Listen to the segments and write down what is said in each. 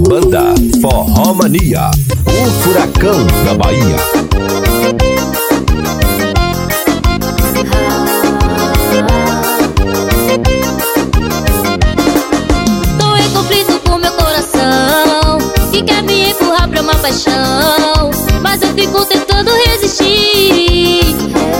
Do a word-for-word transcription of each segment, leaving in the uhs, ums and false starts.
Banda Forró Mania, o furacão da Bahia. Tô em conflito com meu coração, que quer me empurrar pra uma paixão, mas eu fico tentando resistir.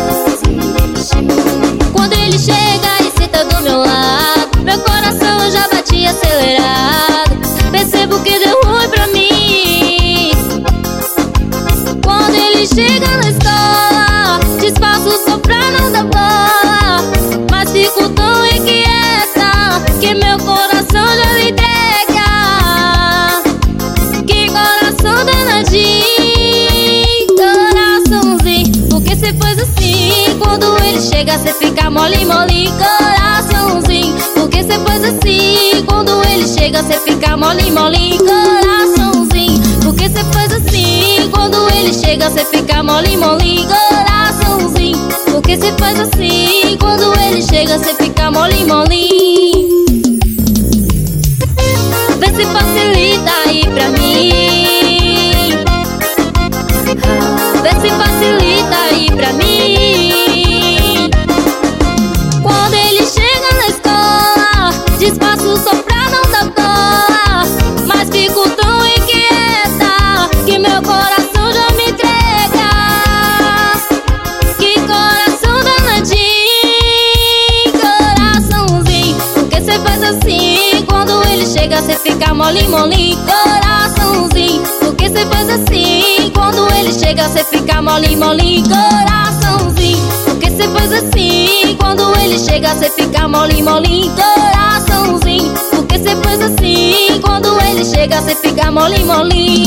Quando ele chega e senta do meu lado, meu coração já batia acelerado. Percebo que deu ruim pra mim. Quando ele chega na escola, disfarço só pra não dar bola, mas fico tão inquieta que meu coração já me entrega. Que coração danadinho, coraçãozinho, por que cê faz assim? Quando ele chega cê fica mole, mole, coraçãozinho, por que cê faz assim? Quando ele chega cê fica mole, mole, coraçãozinho, por que cê faz assim? Quando ele chega cê fica mole, mole, coraçãozinho, por que cê faz assim? Quando ele chega cê fica mole, mole. Vê se facilita aí pra mim, vê se facilita aí pra mim. Quando ele chega na escola, disfarço só pra não dar bola, mas fico tão inquieta que meu coração já me entrega. Que coração danadinho, coraçãozinho, por que cê faz assim? Quando ele chega cê fica mole, mole, coraçãozinho, por que cê faz assim? Quando ele chega cê fica mole, mole, coraçãozinho, por que cê faz assim? Quando ele chega cê fica mole, mole, coraçãozinho, por que cê faz assim? Quando ele chega cê fica mole, mole.